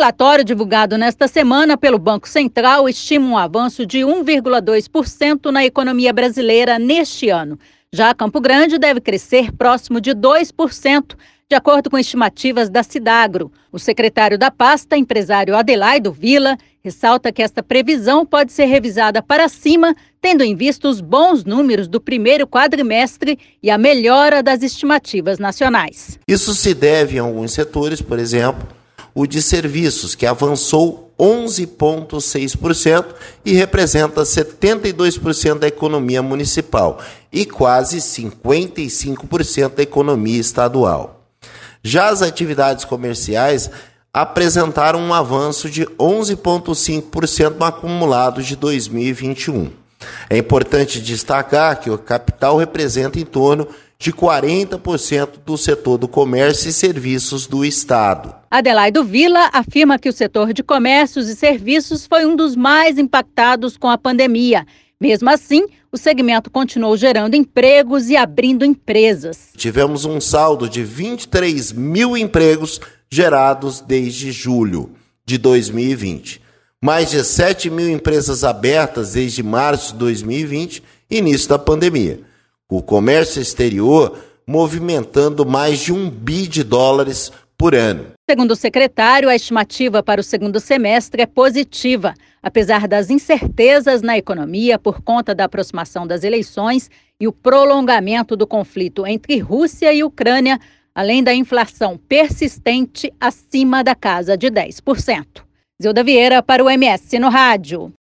relatório divulgado nesta semana pelo Banco Central estima um avanço de 1,2% na economia brasileira neste ano. Já Campo Grande deve crescer próximo de 2%, de acordo com estimativas da Cidagro. O secretário da pasta, empresário Adelaido Villa, ressalta que esta previsão pode ser revisada para cima, tendo em vista os bons números do primeiro quadrimestre e a melhora das estimativas nacionais. Isso se deve a alguns setores, por exemplo, o de serviços, que avançou 11,6% e representa 72% da economia municipal e quase 55% da economia estadual. Já as atividades comerciais apresentaram um avanço de 11,5% no acumulado de 2021. É importante destacar que o capital representa em torno de 40% do setor do comércio e serviços do Estado. Adelaido Villa afirma que o setor de comércios e serviços foi um dos mais impactados com a pandemia. Mesmo assim, o segmento continuou gerando empregos e abrindo empresas. Tivemos um saldo de 23 mil empregos gerados desde julho de 2020. Mais de 7 mil empresas abertas desde março de 2020, início da pandemia. O comércio exterior movimentando mais de $1 bi por ano. Segundo o secretário, a estimativa para o segundo semestre é positiva, apesar das incertezas na economia por conta da aproximação das eleições e o prolongamento do conflito entre Rússia e Ucrânia, além da inflação persistente acima da casa de 10%. Zilda Vieira para o MS no Rádio.